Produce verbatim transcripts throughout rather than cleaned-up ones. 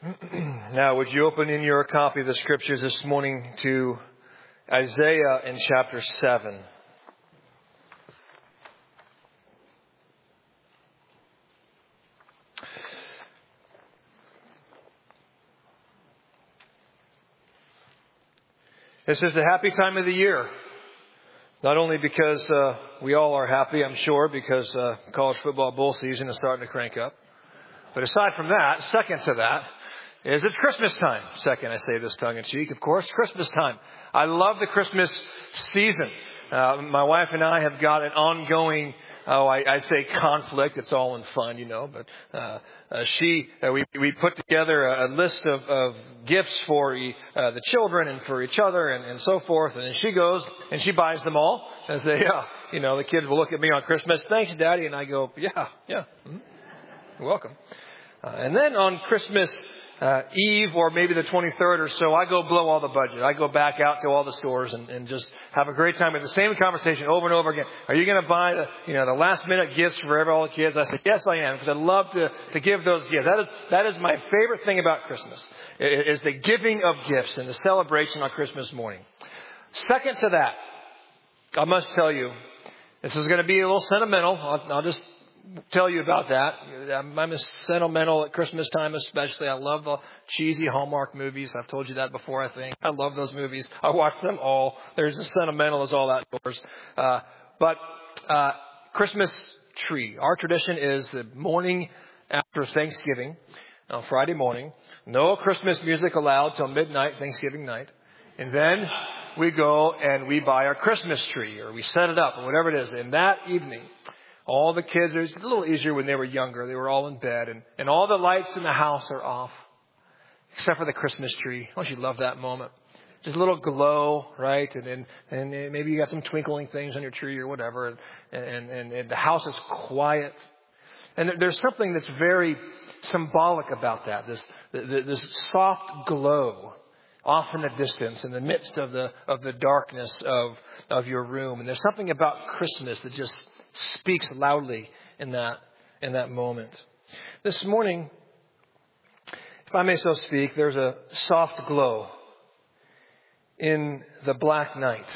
Now, would you open in your copy of the Scriptures this morning to Isaiah in chapter seven. This is the happy time of the year. Not only because uh, we all are happy, I'm sure, because uh, college football bowl season is starting to crank up. But aside from that, second to that, is it's Christmas time. Second, I say this tongue-in-cheek, of course, Christmas time. I love the Christmas season. Uh, my wife and I have got an ongoing, oh, I, I say conflict. It's all in fun, you know. But uh, uh, she, uh, we we put together a, a list of, of gifts for uh, the children and for each other and, and so forth. And then she goes and she buys them all. And I say, yeah, you know, the kids will look at me on Christmas. Thanks, Daddy. And I go, yeah, yeah, mm-hmm. You're welcome. Uh, and then on Christmas Uh, Eve or maybe the twenty-third or so, I go blow all the budget. I go back out to all the stores and, and just have a great time with the same conversation over and over again. Are you going to buy the, you know, the last minute gifts for all the kids? I said, yes, I am, because I love to, to give those gifts. That is, that is my favorite thing about Christmas, is the giving of gifts and the celebration on Christmas morning. Second to that, I must tell you, this is going to be a little sentimental. I'll, I'll just tell you about that. I'm a sentimental at Christmas time especially. I love the cheesy Hallmark movies. I've told you that before, I think. I love those movies. I watch them all. There's as sentimental as all outdoors. Uh, but uh, Christmas tree. Our tradition is the morning after Thanksgiving, on Friday morning. No Christmas music allowed till midnight, Thanksgiving night. And then we go and we buy our Christmas tree, or we set it up, or whatever it is. And that evening, all the kids, it was a little easier when they were younger. They were all in bed. And, and all the lights in the house are off. Except for the Christmas tree. Don't you love that moment? Just a little glow, right? And and, and maybe you got some twinkling things on your tree or whatever. And, and, and, and the house is quiet. And there's something that's very symbolic about that. This, this soft glow off in the distance in the midst of the, of the darkness of, of your room. And there's something about Christmas that just speaks loudly in that in that moment. This morning, if I may so speak, there's a soft glow in the black night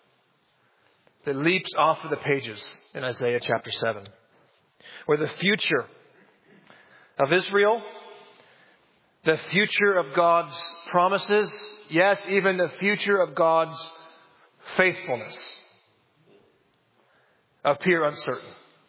that leaps off of the pages in Isaiah chapter seven, where the future of Israel, the future of God's promises, yes, even the future of God's faithfulness, appear uncertain.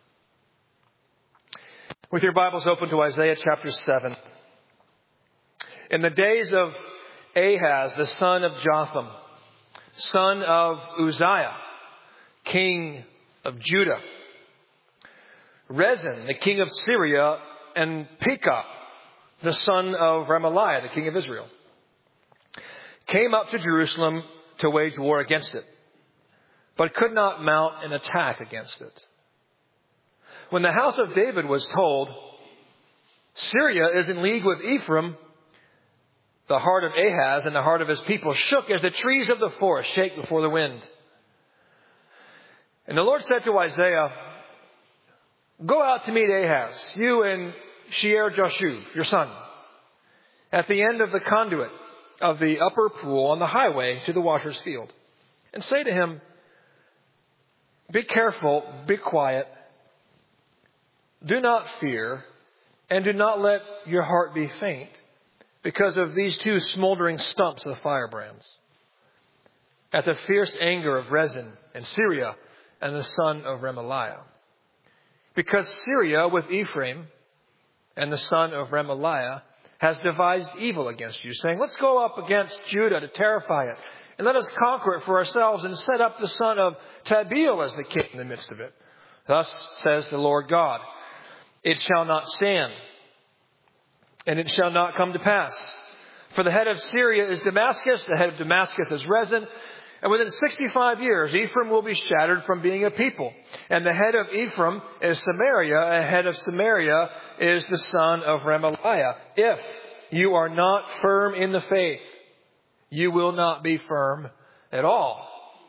With your Bibles open to Isaiah chapter seven. In the days of Ahaz, the son of Jotham, son of Uzziah, king of Judah, Rezin, the king of Syria, and Pekah, the son of Remaliah, the king of Israel, came up to Jerusalem to wage war against it, but could not mount an attack against it. When the house of David was told, Syria is in league with Ephraim, the heart of Ahaz and the heart of his people shook as the trees of the forest shake before the wind. And the Lord said to Isaiah, go out to meet Ahaz, you and Shear-Jashub, your son, at the end of the conduit of the upper pool on the highway to the water's field, and say to him, be careful, be quiet. Do not fear, and do not let your heart be faint because of these two smoldering stumps of the firebrands, at the fierce anger of Rezin and Syria and the son of Remaliah. Because Syria with Ephraim and the son of Remaliah has devised evil against you, saying, let's go up against Judah to terrify it, and let us conquer it for ourselves and set up the son of Tabeel as the king in the midst of it. Thus says the Lord God, it shall not stand, and it shall not come to pass. For the head of Syria is Damascus, the head of Damascus is Rezin, and within sixty-five years Ephraim will be shattered from being a people. And the head of Ephraim is Samaria, and the head of Samaria is the son of Remaliah. If you are not firm in the faith, you will not be firm at all.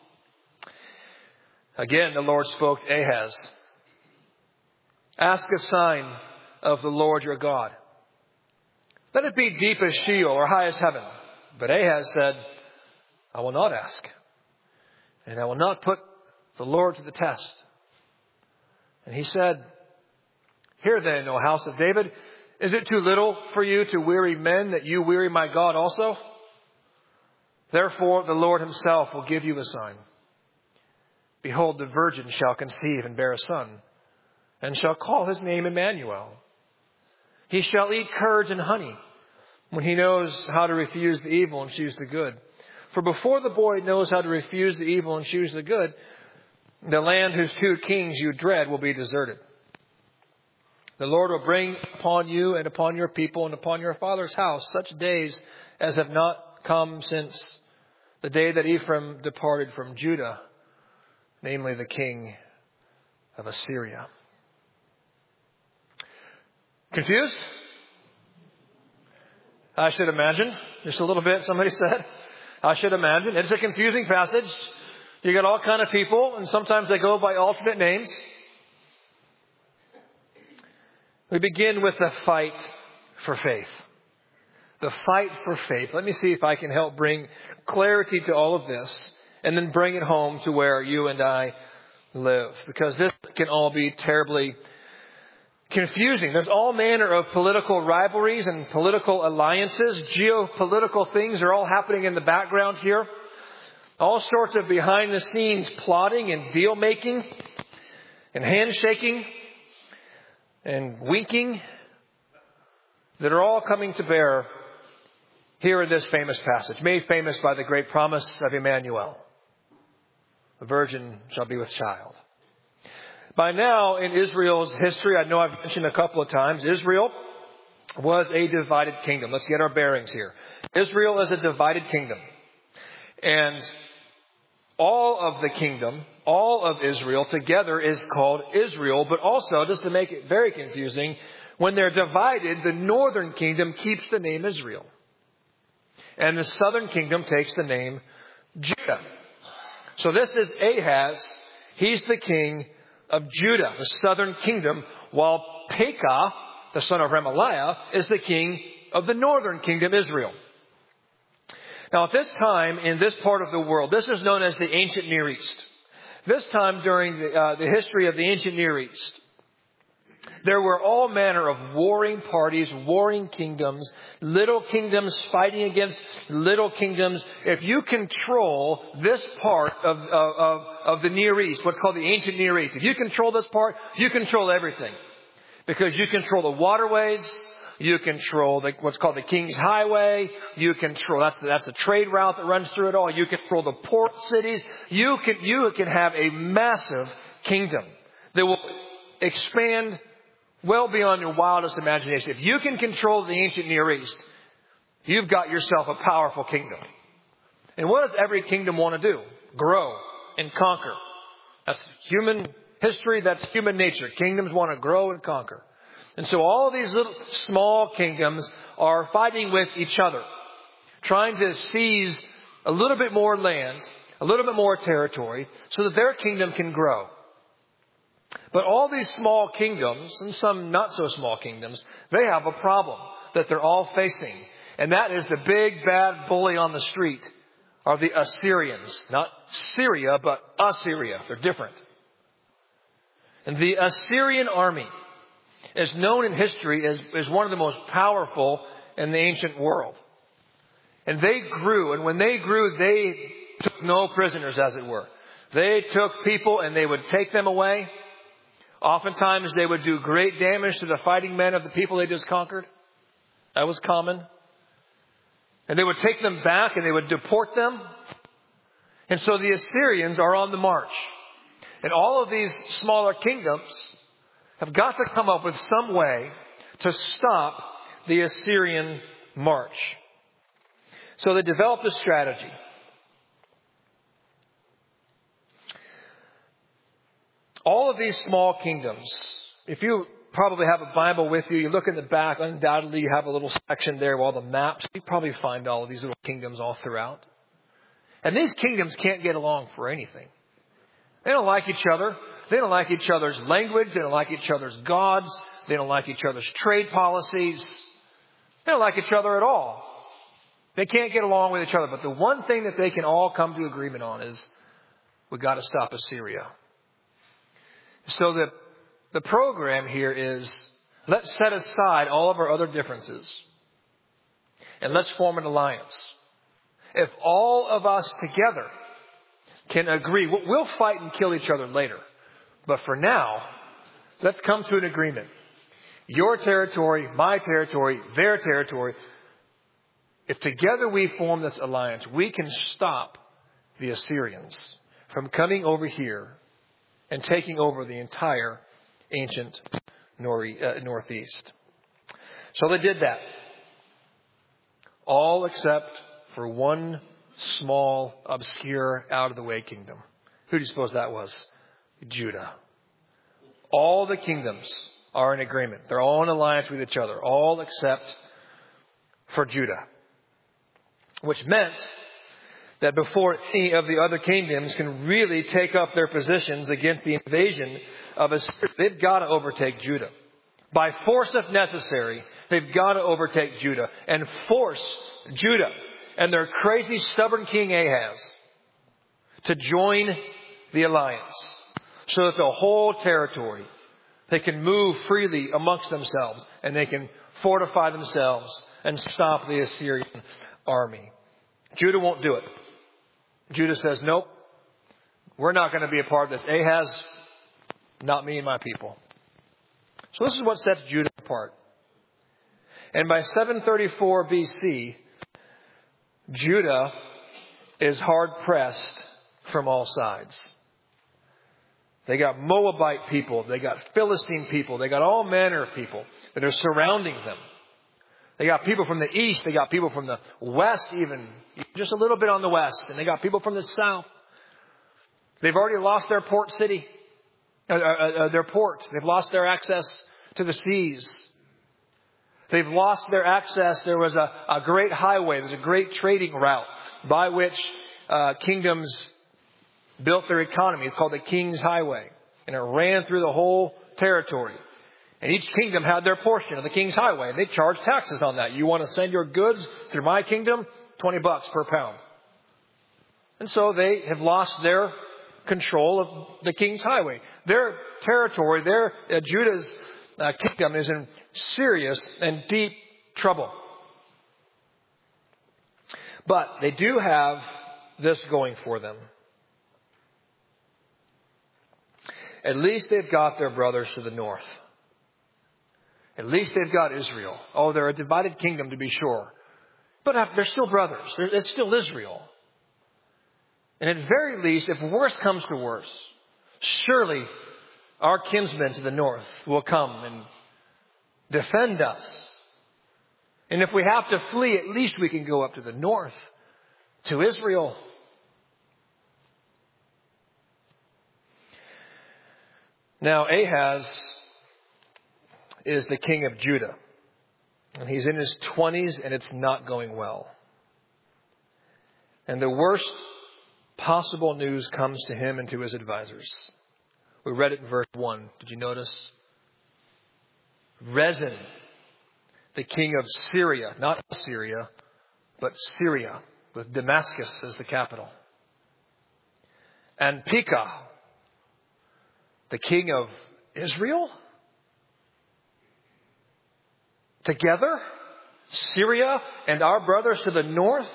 Again, the Lord spoke to Ahaz. Ask a sign of the Lord your God. Let it be deep as Sheol or high as heaven. But Ahaz said, I will not ask, and I will not put the Lord to the test. And he said, Hear then, O house of David, is it too little for you to weary men that you weary my God also? Therefore the Lord himself will give you a sign. Behold, the virgin shall conceive and bear a son, and shall call his name Emmanuel. He shall eat curds and honey when he knows how to refuse the evil and choose the good. For before the boy knows how to refuse the evil and choose the good, the land whose two kings you dread will be deserted. The Lord will bring upon you and upon your people and upon your father's house such days as have not come since the day that Ephraim departed from Judah, namely the king of Assyria. Confused? I should imagine. Just a little bit, somebody said. I should imagine. It's a confusing passage. You got all kind of people, and sometimes they go by alternate names. We begin with the fight for faith. The fight for faith. Let me see if I can help bring clarity to all of this and then bring it home to where you and I live. Because this can all be terribly confusing. There's all manner of political rivalries and political alliances. Geopolitical things are all happening in the background here. All sorts of behind the scenes plotting and deal making and handshaking and winking that are all coming to bear here in this famous passage, made famous by the great promise of Emmanuel. The virgin shall be with child. By now in Israel's history, I know I've mentioned a couple of times, Israel was a divided kingdom. Let's get our bearings here. Israel is a divided kingdom. And all of the kingdom, all of Israel together is called Israel. But also, just to make it very confusing, when they're divided, the northern kingdom keeps the name Israel. And the southern kingdom takes the name Judah. So this is Ahaz. He's the king of Judah, the southern kingdom, while Pekah, the son of Remaliah, is the king of the northern kingdom, Israel. Now, at this time, in this part of the world, this is known as the ancient Near East. This time during the, uh, the history of the ancient Near East, there were all manner of warring parties, warring kingdoms, little kingdoms fighting against little kingdoms. If you control this part of, of, of, of the Near East, what's called the ancient Near East, if you control this part, you control everything. Because you control the waterways, you control the, what's called the King's Highway, you control, that's the, that's the trade route that runs through it all, you control the port cities, you can, you can have a massive kingdom that will expand well beyond your wildest imagination. If you can control the ancient Near East, you've got yourself a powerful kingdom. And what does every kingdom want to do? Grow and conquer. That's human history. That's human nature. Kingdoms want to grow and conquer. And so all of these little small kingdoms are fighting with each other, trying to seize a little bit more land, a little bit more territory, so that their kingdom can grow. But all these small kingdoms, and some not so small kingdoms, they have a problem that they're all facing. And that is the big bad bully on the street are the Assyrians. Not Syria, but Assyria. They're different. And the Assyrian army is known in history as, as one of the most powerful in the ancient world. And they grew, and when they grew, they took no prisoners, as it were. They took people and they would take them away. Oftentimes they would do great damage to the fighting men of the people they just conquered. That was common. And they would take them back and they would deport them. And so the Assyrians are on the march. And all of these smaller kingdoms have got to come up with some way to stop the Assyrian march. So they developed a strategy. All of these small kingdoms, if you probably have a Bible with you, you look in the back, undoubtedly you have a little section there with all the maps. You probably find all of these little kingdoms all throughout. And these kingdoms can't get along for anything. They don't like each other. They don't like each other's language. They don't like each other's gods. They don't like each other's trade policies. They don't like each other at all. They can't get along with each other. But the one thing that they can all come to agreement on is we've got to stop Assyria. So the, the program here is let's set aside all of our other differences and let's form an alliance. If all of us together can agree, we'll fight and kill each other later. But for now, let's come to an agreement. Your territory, my territory, their territory. If together we form this alliance, we can stop the Assyrians from coming over here and taking over the entire ancient northeast. So they did that. All except for one small, obscure, out-of-the-way kingdom. Who do you suppose that was? Judah. All the kingdoms are in agreement. They're all in alliance with each other. All except for Judah. Which meant that before any of the other kingdoms can really take up their positions against the invasion of Assyria, they've got to overtake Judah. By force if necessary, they've got to overtake Judah and force Judah and their crazy, stubborn king Ahaz to join the alliance so that the whole territory, they can move freely amongst themselves and they can fortify themselves and stop the Assyrian army. Judah won't do it. Judah says, nope, we're not going to be a part of this. Ahaz, not me and my people. So this is what sets Judah apart. And by seven thirty-four B C, Judah is hard pressed from all sides. They got Moabite people. They got Philistine people. They got all manner of people that are surrounding them. They got people from the east. They got people from the west even. Just a little bit on the west. And they got people from the south. They've already lost their port city. Uh, uh, uh, their port. They've lost their access to the seas. They've lost their access. There was a, a great highway. There's a great trading route by which uh, kingdoms built their economy. It's called the King's Highway. And it ran through the whole territory. And each kingdom had their portion of the King's Highway. And they charged taxes on that. You want to send your goods through my kingdom? twenty bucks per pound. And so they have lost their control of the King's Highway. Their territory, their uh, Judah's uh, kingdom is in serious and deep trouble. But they do have this going for them. At least they've got their brothers to the north. At least they've got Israel. Oh, they're a divided kingdom to be sure. But they're still brothers. It's still Israel. And at very least, if worse comes to worse, surely our kinsmen to the north will come and defend us. And if we have to flee, at least we can go up to the north, to Israel. Now, Ahaz is the king of Judah. And he's in his twenties and it's not going well. And the worst possible news comes to him and to his advisors. We read it in verse one. Did you notice? Rezin, the king of Syria, not Syria, but Syria, with Damascus as the capital. And Pekah, the king of Israel? Together, Syria and our brothers to the north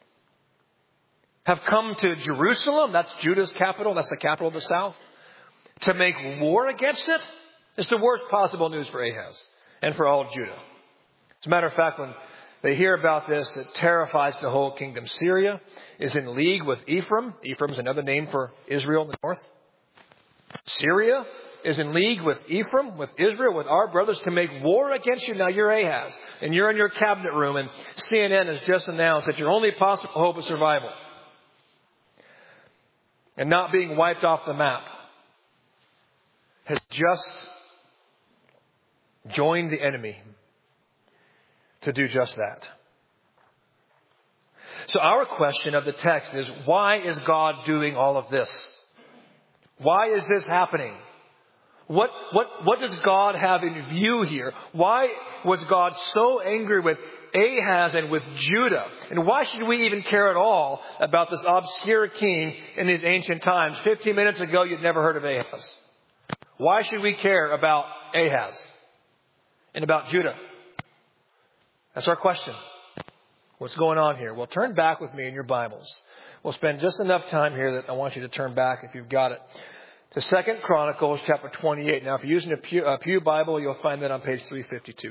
have come to Jerusalem. That's Judah's capital. That's the capital of the south. To make war against it. It's the worst possible news for Ahaz and for all of Judah. As a matter of fact, when they hear about this, it terrifies the whole kingdom. Syria is in league with Ephraim. Ephraim is another name for Israel in the north. Syria is in league with Ephraim, with Israel, with our brothers to make war against you. Now you're Ahaz and you're in your cabinet room and C N N has just announced that your only possible hope of survival and not being wiped off the map has just joined the enemy to do just that. So our question of the text is, why is God doing all of this? Why is this happening? What, what, what does God have in view here? Why was God so angry with Ahaz and with Judah? And why should we even care at all about this obscure king in these ancient times? Fifteen minutes ago, you'd never heard of Ahaz. Why should we care about Ahaz and about Judah? That's our question. What's going on here? Well, turn back with me in your Bibles. We'll spend just enough time here that I want you to turn back if you've got it to Second Chronicles chapter twenty-eight. Now, if you're using a Pew, a Pew Bible, you'll find that on page three fifty-two.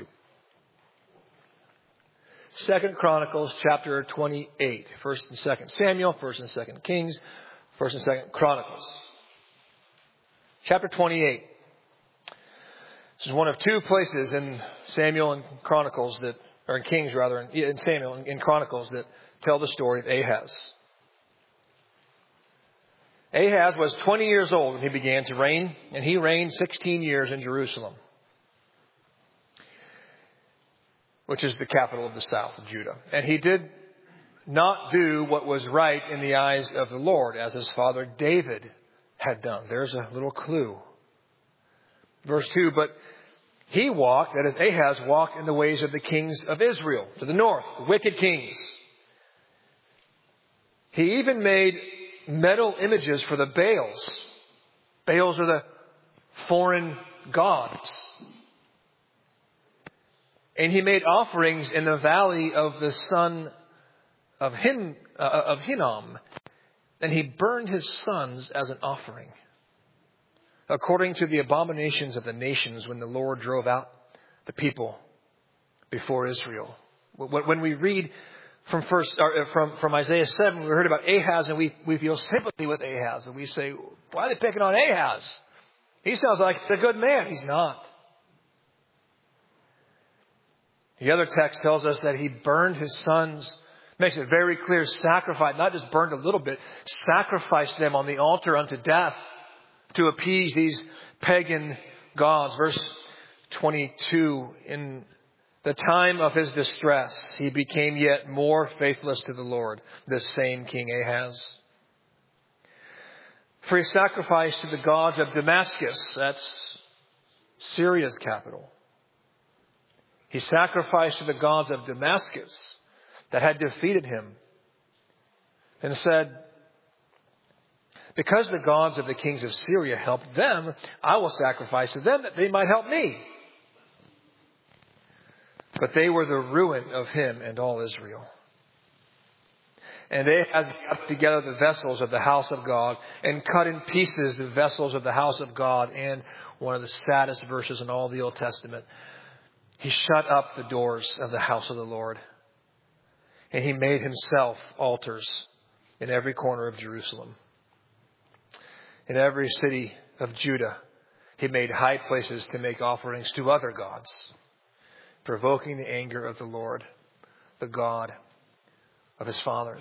Second Chronicles chapter twenty-eight. First and Second Samuel, First and Second Kings, First and Second Chronicles. Chapter twenty-eight. This is one of two places in Samuel and Chronicles that, or in Kings rather, in Samuel and in Chronicles that tell the story of Ahaz. Ahaz was twenty years old when he began to reign, and he reigned sixteen years in Jerusalem, which is the capital of the south of Judah. And he did not do what was right in the eyes of the Lord, as his father David had done. There's a little clue. Verse two, but he walked, that is Ahaz walked in the ways of the kings of Israel, to the north, the wicked kings. He even made metal images for the Baals. Baals are the foreign gods. And he made offerings in the valley of the son of, Hin, uh, of Hinnom. And he burned his sons as an offering, according to the abominations of the nations when the Lord drove out the people before Israel. When we read from first, or from, from Isaiah seven, we heard about Ahaz, and we, we feel sympathy with Ahaz. And we say, why are they picking on Ahaz? He sounds like a good man. He's not. The other text tells us that he burned his sons, makes it very clear, sacrifice, not just burned a little bit, sacrificed them on the altar unto death to appease these pagan gods. Verse twenty-two, in the time of his distress, he became yet more faithless to the Lord, this same King Ahaz. For he sacrificed to the gods of Damascus, that's Syria's capital. He sacrificed to the gods of Damascus that had defeated him, and said, because the gods of the kings of Syria helped them, I will sacrifice to them that they might help me. But they were the ruin of him and all Israel. And Ahaz gathered together the vessels of the house of God and cut in pieces the vessels of the house of God. And one of the saddest verses in all the Old Testament, he shut up the doors of the house of the Lord. And he made himself altars in every corner of Jerusalem. In every city of Judah, he made high places to make offerings to other gods, provoking the anger of the Lord, the God of his fathers.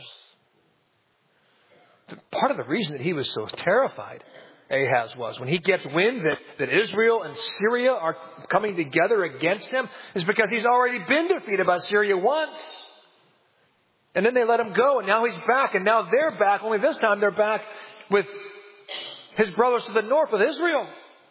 Part of the reason that he was so terrified, Ahaz was, when he gets wind that, that Israel and Syria are coming together against him, is because he's already been defeated by Syria once. And then they let him go, and now he's back, and now they're back, only this time they're back with his brothers to the north, with Israel.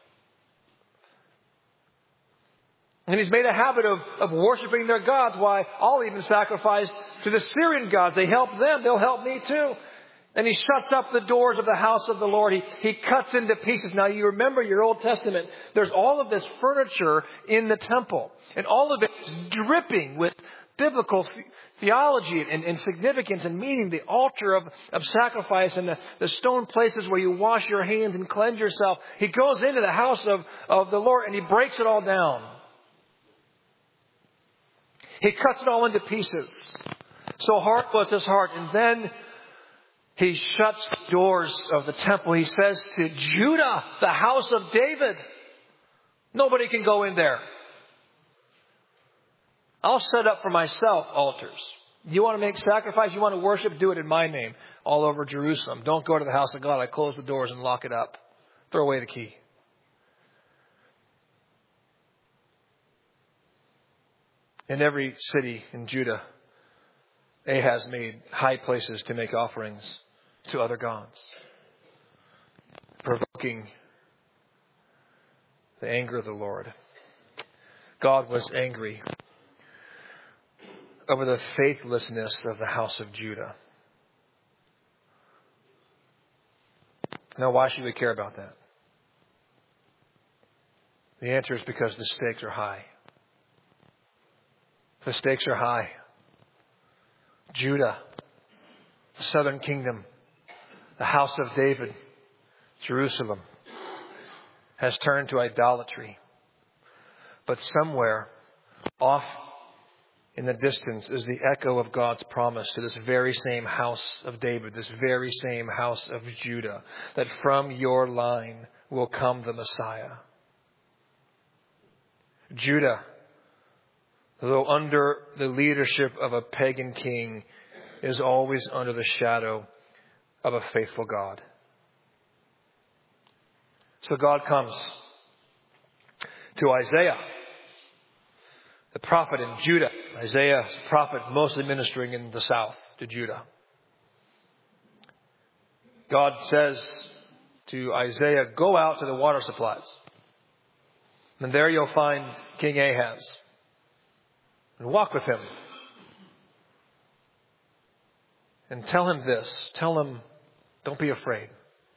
And he's made a habit of, of worshiping their gods. Why? I'll even sacrifice to the Syrian gods. They help them. They'll help me too. And he shuts up the doors of the house of the Lord. He, he cuts into pieces. Now you remember your Old Testament. There's all of this furniture in the temple. And all of it is dripping with biblical theology and, and significance and meaning. The altar of, of sacrifice and the, the stone places where you wash your hands and cleanse yourself. He goes into the house of, of the Lord and he breaks it all down. He cuts it all into pieces. So hard was his heart. And then he shuts the doors of the temple. He says to Judah, the house of David, nobody can go in there. I'll set up for myself altars. You want to make sacrifice? You want to worship? Do it in my name all over Jerusalem. Don't go to the house of God. I close the doors and lock it up. Throw away the key. In every city in Judah, Ahaz made high places to make offerings to other gods, provoking the anger of the Lord. God was angry over the faithlessness of the house of Judah. Now, why should we care about that? The answer is because the stakes are high. The stakes are high. Judah, the southern kingdom, the house of David, Jerusalem, has turned to idolatry. But somewhere off in the distance is the echo of God's promise to this very same house of David, this very same house of Judah, that from your line will come the Messiah. Judah, though under the leadership of a pagan king, is always under the shadow of a faithful God. So God comes to Isaiah, the prophet in Judah. Isaiah's prophet mostly ministering in the south to Judah. God says to Isaiah, go out to the water supplies. And there you'll find King Ahaz. And walk with him. And tell him this. Tell him, don't be afraid.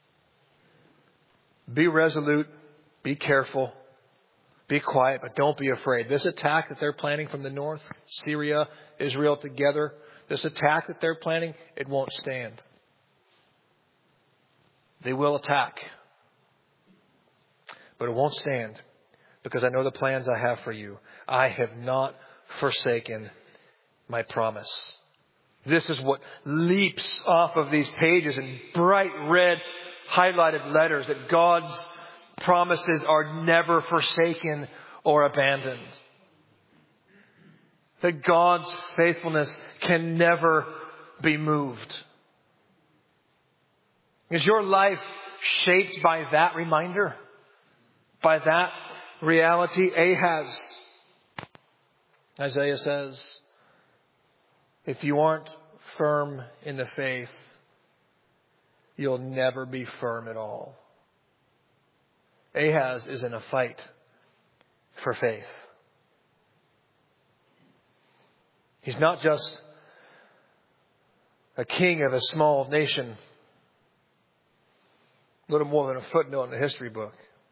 Be resolute. Be careful. Be quiet, but don't be afraid. This attack that they're planning from the north, Syria, Israel together, this attack that they're planning, it won't stand. They will attack. But it won't stand because I know the plans I have for you. I have not forsaken my promise. This is what leaps off of these pages in bright red highlighted letters, that God's promises are never forsaken or abandoned. That God's faithfulness can never be moved. Is your life shaped by that reminder? By that reality? Ahaz, Isaiah says, if you aren't firm in the faith, you'll never be firm at all. Ahaz is in a fight for faith. He's not just a king of a small nation, little more than a footnote in the history book,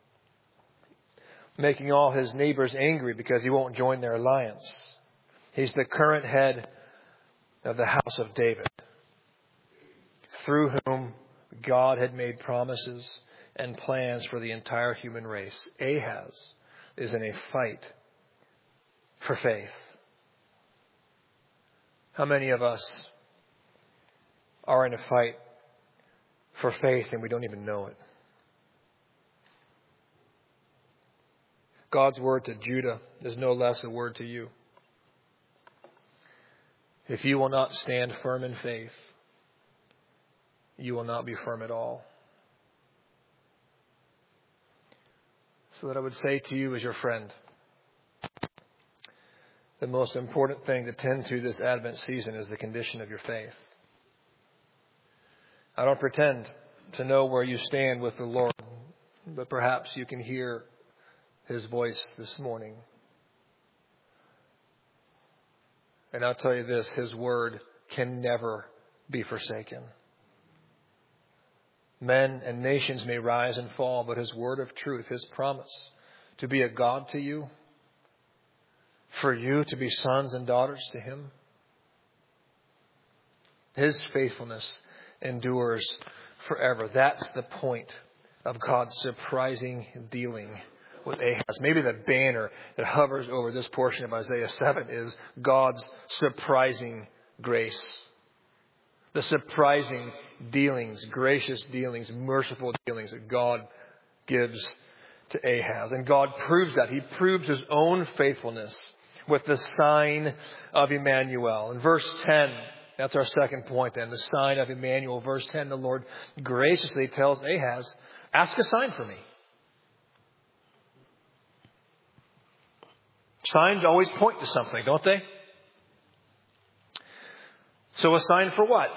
making all his neighbors angry because he won't join their alliance. He's the current head of the house of David, through whom God had made promises and plans for the entire human race. Ahaz is in a fight for faith. How many of us are in a fight for faith and we don't even know it? God's word to Judah is no less a word to you. If you will not stand firm in faith, you will not be firm at all. So that I would say to you as your friend, the most important thing to tend to this Advent season is the condition of your faith. I don't pretend to know where you stand with the Lord, but perhaps you can hear His voice this morning. And I'll tell you this, His word can never be forsaken. Men and nations may rise and fall, but His word of truth, His promise to be a God to you, for you to be sons and daughters to Him, His faithfulness endures forever. That's the point of God's surprising dealing with Ahaz. Maybe the banner that hovers over this portion of Isaiah seven is God's surprising grace. The surprising dealings, gracious dealings, merciful dealings that God gives to Ahaz. And God proves that. He proves His own faithfulness with the sign of Emmanuel. In verse ten, that's our second point then, the sign of Emmanuel. Verse ten, the Lord graciously tells Ahaz, ask a sign for me. Signs always point to something, don't they? So a sign for what?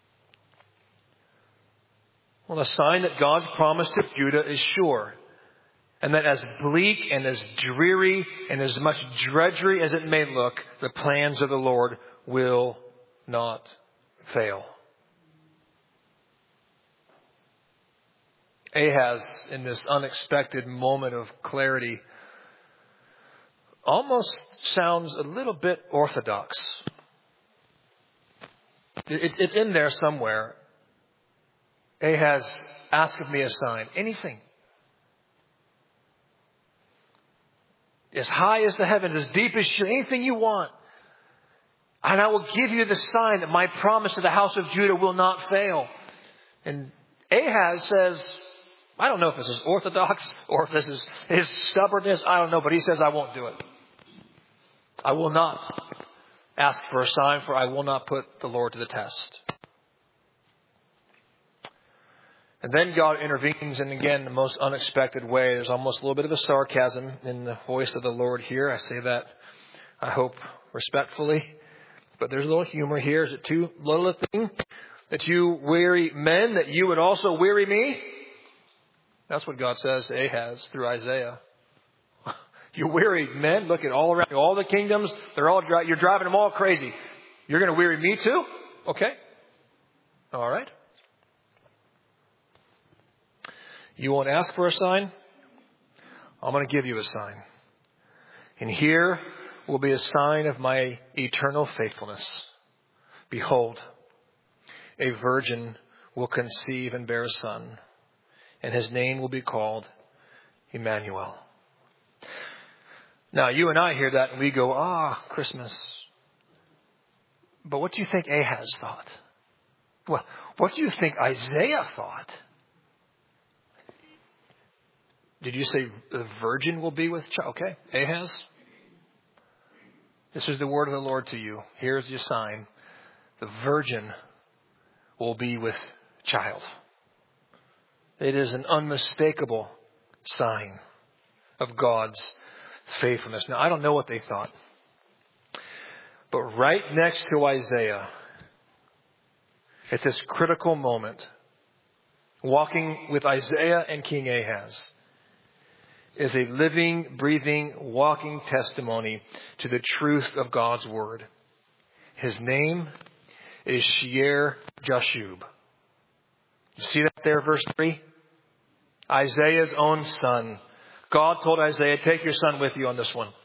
Well, a sign that God's promise to Judah is sure. And that as bleak and as dreary and as much drudgery as it may look, the plans of the Lord will not fail. Ahaz, in this unexpected moment of clarity, almost sounds a little bit orthodox. It's in there somewhere. Ahaz, ask of me a sign. Anything. As high as the heavens, as deep as you, anything you want. And I will give you the sign that my promise to the house of Judah will not fail. And Ahaz says, I don't know if this is orthodox or if this is his stubbornness. I don't know, but he says, I won't do it. I will not ask for a sign, for I will not put the Lord to the test. And then God intervenes, and again, the most unexpected way. There's almost a little bit of a sarcasm in the voice of the Lord here. I say that, I hope, respectfully. But there's a little humor here. Is it too little a thing that you weary men, that you would also weary me? That's what God says to Ahaz through Isaiah. You weary men, look at all around you, all the kingdoms, they're all you're driving them all crazy. You're going to weary me too? Okay. All right. You won't ask for a sign? I'm going to give you a sign. And here will be a sign of my eternal faithfulness. Behold, a virgin will conceive and bear a son, and his name will be called Emmanuel. Now, you and I hear that and we go, ah, Christmas. But what do you think Ahaz thought? Well, what do you think Isaiah thought? Did you say the virgin will be with child? Okay, Ahaz. This is the word of the Lord to you. Here's your sign. The virgin will be with child. It is an unmistakable sign of God's faithfulness. Now, I don't know what they thought. But right next to Isaiah, at this critical moment, walking with Isaiah and King Ahaz, is a living, breathing, walking testimony to the truth of God's word. His name is Shear Jashub. You see that there, verse three? Isaiah's own son. God told Isaiah, take your son with you on this one.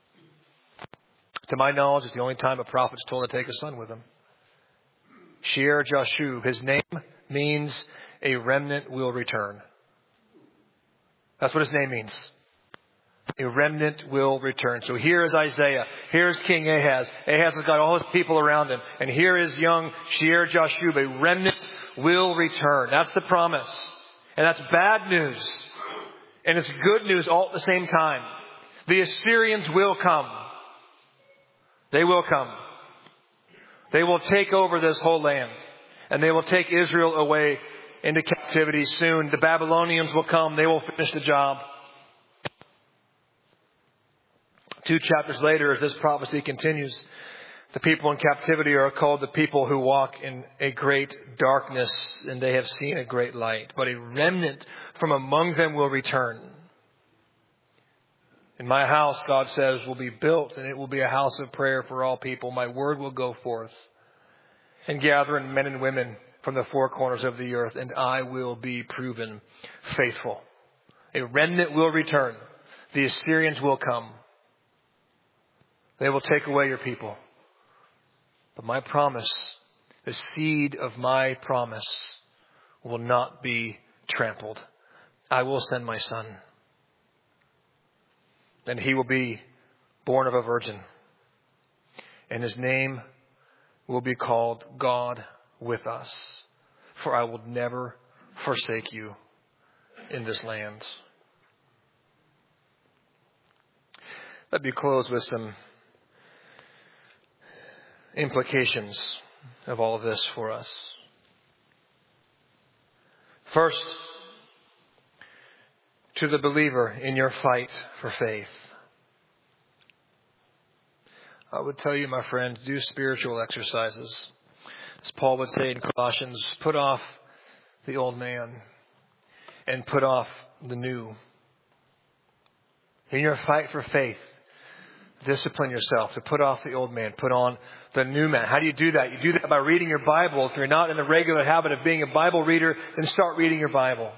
To my knowledge, it's the only time a prophet's told to take a son with him. Shear Jashub. His name means a remnant will return. That's what his name means. A remnant will return. So here is Isaiah. Here's King Ahaz. Ahaz has got all his people around him. And here is young Shear Jashub. A remnant will return. That's the promise. And that's bad news. And it's good news all at the same time. The Assyrians will come. They will come. They will take over this whole land. And they will take Israel away into captivity soon. The Babylonians will come. They will finish the job. Two chapters later, as this prophecy continues, the people in captivity are called the people who walk in a great darkness, and they have seen a great light. But a remnant from among them will return. And my house, God says, will be built, and it will be a house of prayer for all people. My word will go forth and gather in men and women from the four corners of the earth, and I will be proven faithful. A remnant will return. The Assyrians will come. They will take away your people. But my promise, the seed of my promise, will not be trampled. I will send my son. And he will be born of a virgin. And his name will be called God with us. For I will never forsake you in this land. Let me close with some implications of all of this for us. First, to the believer in your fight for faith, I would tell you, my friends, do spiritual exercises. As Paul would say in Colossians, put off the old man and put off the new. In your fight for faith, discipline yourself to put off the old man, put on the new man. How do you do that? You do that by reading your Bible. If you're not in the regular habit of being a Bible reader, then start reading your Bible.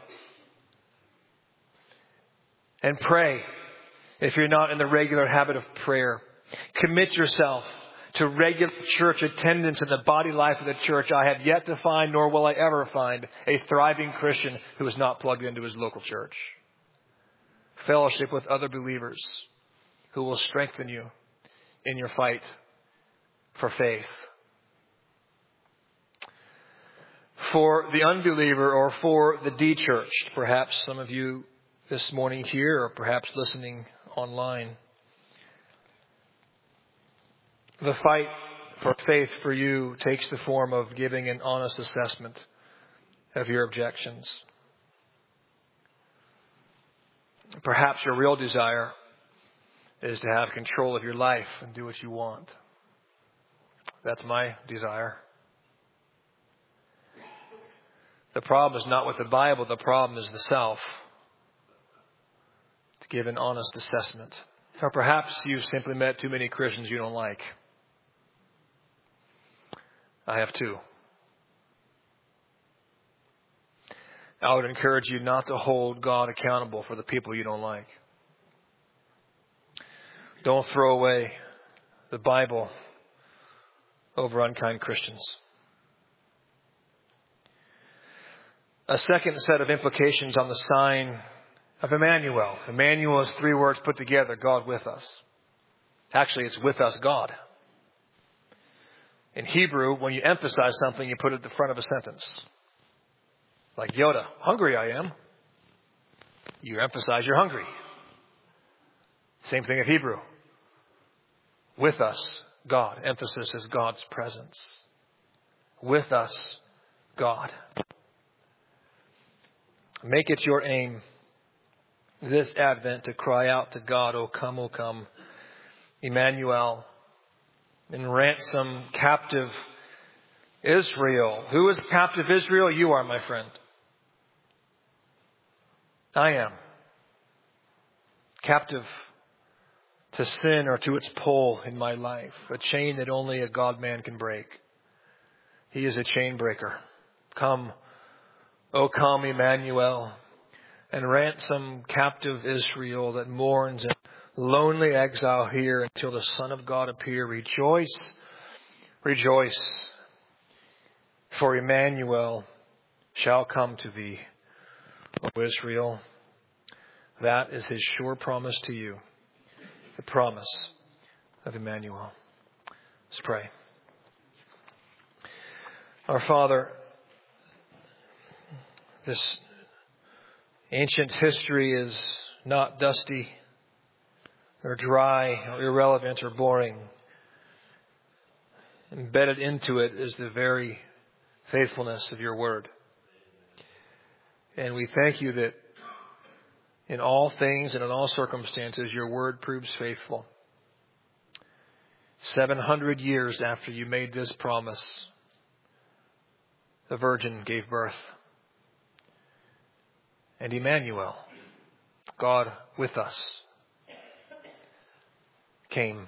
And pray if you're not in the regular habit of prayer. Commit yourself to regular church attendance in the body life of the church. I have yet to find, nor will I ever find, a thriving Christian who is not plugged into his local church. Fellowship with other believers who will strengthen you in your fight for faith. For the unbeliever or for the de-churched, perhaps some of you this morning here or perhaps listening online, the fight for faith for you takes the form of giving an honest assessment of your objections. Perhaps your real desire is to have control of your life and do what you want. That's my desire. The problem is not with the Bible. The problem is the self. To give an honest assessment. Or perhaps you've simply met too many Christians you don't like. I have too. I would encourage you not to hold God accountable for the people you don't like. Don't throw away the Bible over unkind Christians. A second set of implications on the sign of Emmanuel. Emmanuel is three words put together, God with us. Actually, it's with us, God. In Hebrew, when you emphasize something, you put it at the front of a sentence. Like Yoda, hungry I am. You emphasize you're hungry. Same thing in Hebrew. With us, God. Emphasis is God's presence. With us, God. Make it your aim this Advent to cry out to God, O come, O come, Emmanuel, and ransom captive Israel. Who is captive Israel? You are, my friend. I am. Captive to sin or to its pull in my life. A chain that only a God-man can break. He is a chain breaker. Come, O come, Emmanuel, and ransom captive Israel that mourns in lonely exile here until the Son of God appear. Rejoice, rejoice, for Emmanuel shall come to thee, O Israel. That is his sure promise to you, the promise of Emmanuel. Let's pray. Our Father, this ancient history is not dusty or dry or irrelevant or boring. Embedded into it is the very faithfulness of your word. And we thank you that in all things and in all circumstances, your word proves faithful. Seven hundred years after you made this promise, the Virgin gave birth. And Emmanuel, God with us, came.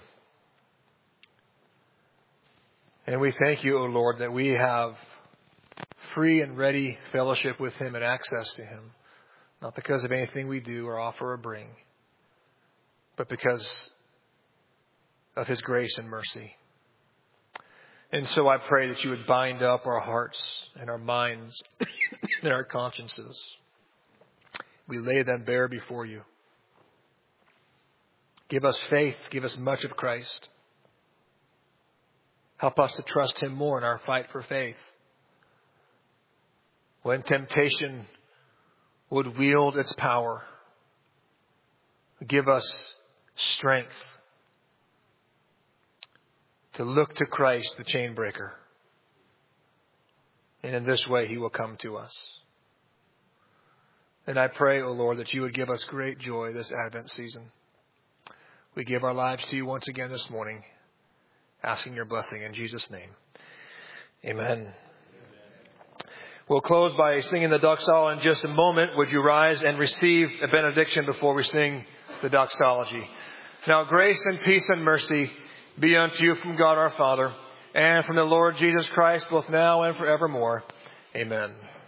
And we thank you, O Lord, that we have free and ready fellowship with him and access to him. Not because of anything we do or offer or bring, but because of his grace and mercy. And so I pray that you would bind up our hearts and our minds and our consciences. We lay them bare before you. Give us faith. Give us much of Christ. Help us to trust him more in our fight for faith. When temptation would wield its power, give us strength to look to Christ, the chain breaker. And in this way, he will come to us. And I pray, O Lord, that you would give us great joy this Advent season. We give our lives to you once again this morning, asking your blessing in Jesus' name. Amen. We'll close by singing the doxal in just a moment. Would you rise and receive a benediction before we sing the doxology. Now grace and peace and mercy be unto you from God our Father and from the Lord Jesus Christ, both now and forevermore. Amen.